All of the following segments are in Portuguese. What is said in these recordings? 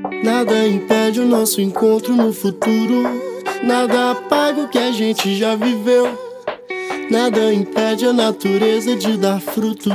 Nada impede o nosso encontro no futuro. Nada apaga o que a gente já viveu. Nada impede a natureza de dar frutos.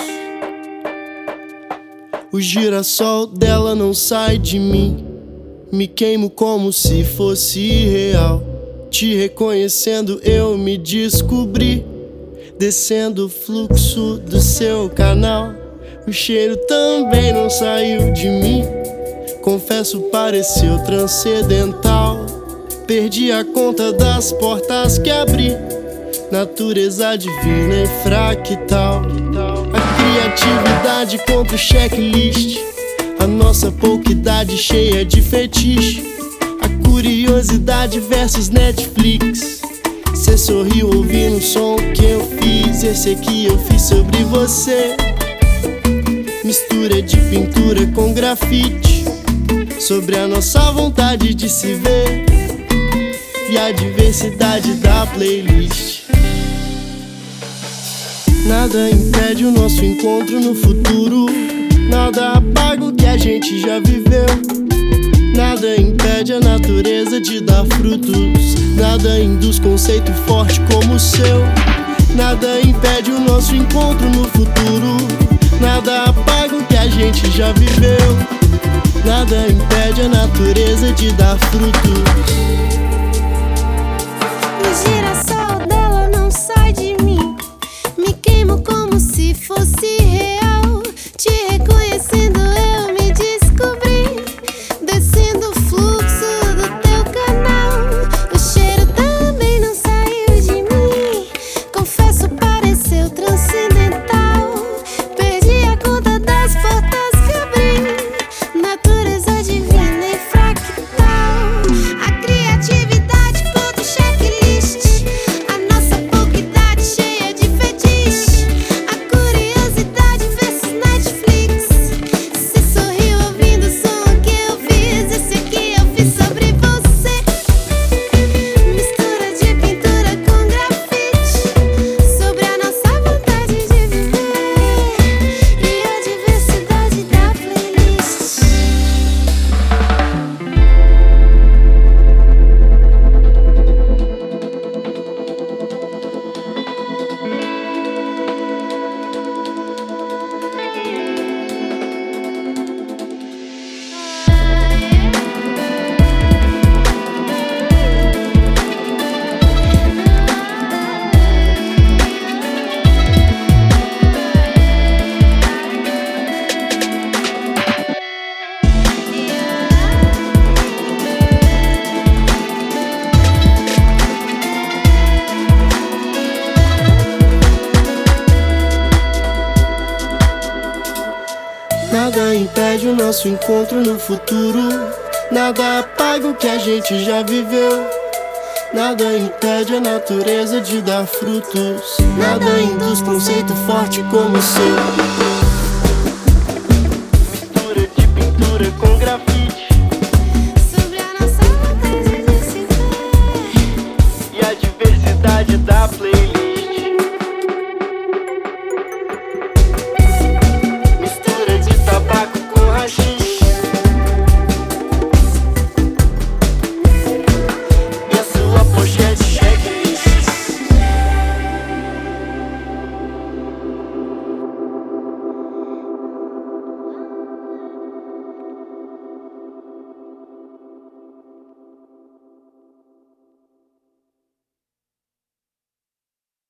O girassol dela não sai de mim. Me queimo como se fosse real. Te reconhecendo eu me descobri, descendo o fluxo do seu canal. O cheiro também não saiu de mim. Confesso, pareceu transcendental. Perdi a conta das portas que abri. Natureza divina e fractal. A criatividade contra o checklist. A nossa pouca idade cheia de fetiche. A curiosidade versus Netflix. Cê sorriu ouvindo o som que eu fiz. Esse aqui eu fiz sobre você. Mistura de pintura com grafite. Sobre a nossa vontade de se ver e a diversidade da playlist. Nada impede o nosso encontro no futuro. Nada apaga o que a gente já viveu. Nada impede a natureza de dar frutos. Nada induz conceito forte como o seu. Nada impede o nosso encontro no futuro. Nada apaga o que a gente já viveu. Nada impede a natureza de dar frutos. O girassol dela não sai de mim. Me queimo como se fosse real. Te reconhecendo eu me descobri, descendo o fluxo do teu canal. O cheiro também não saiu de mim. Confesso, pareceu transcendental. Perdi a conta das portas que abri. Natureza divina e fractal. A criatividade contra o checklist. A nossa pouca idade cheia de fetiche. A curiosidade versus Netflix. Cê sorriu ouvindo o som que eu fiz. Esse aqui eu fiz sobre você. Mistura de pintura com grafite. Sobre a nossa vontade de viver e a diversidade da playlist. Nada impede o nosso encontro no futuro. Nada apaga o que a gente já viveu. Nada impede a natureza de dar frutos. Nada induz conceito forte como o seu. Mistura de pintura com grafite. Sobre a nossa vontade de se ver E a diversidade da playlist.